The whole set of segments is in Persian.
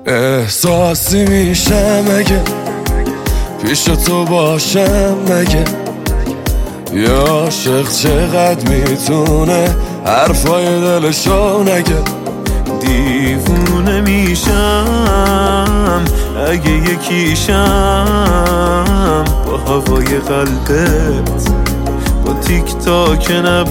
احساسی میشم اگه پیش تو باشم مگه یه عاشق چقدر میتونه حرفای دلشو نگه. دیوونه میشم اگه یکیشم با هوای قلبت، با تیک تاک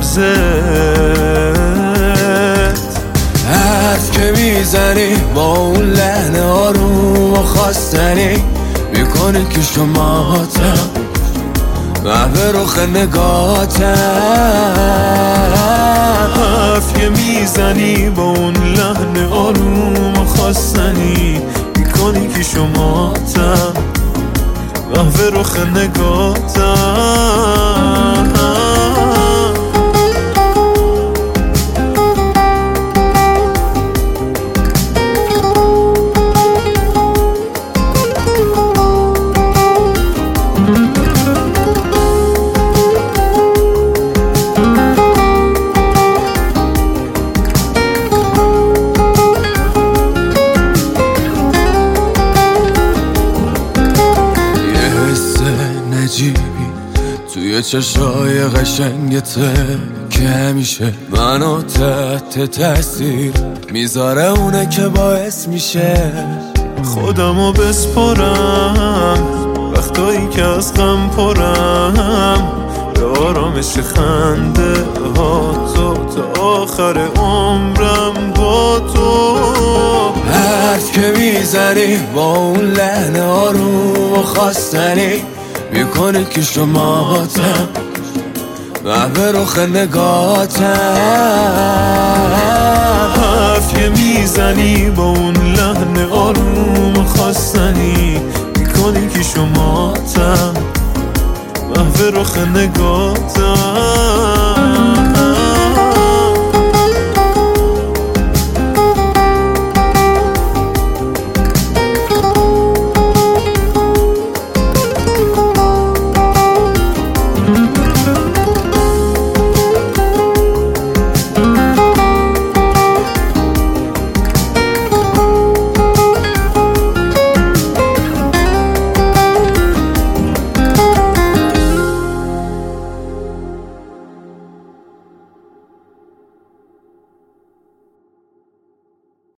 نبضت. حرف که میزنی با اون لحن آروم و خواستنی میکنی که شماتم محو رخ نگاتم. حرف که میزنی با اون لحن آروم و خواستنی میکنی که شماتم محو رخ نگاتم. توی چشای قشنگته که همیشه منو تحت تاثیر میذاره، اونه که باعث میشه خودمو بسپرم وقتایی که از غم پرم، به آرامش خنده ها تو تا آخر عمرم با تو. حرف که میزنی با اون لحن آروم و خواستنی میکنه که شماتم محو رخ نگاتم. حرف که میزنی با اون لحن آروم خواستنی میکنی که شماتم محو رخ نگاتم.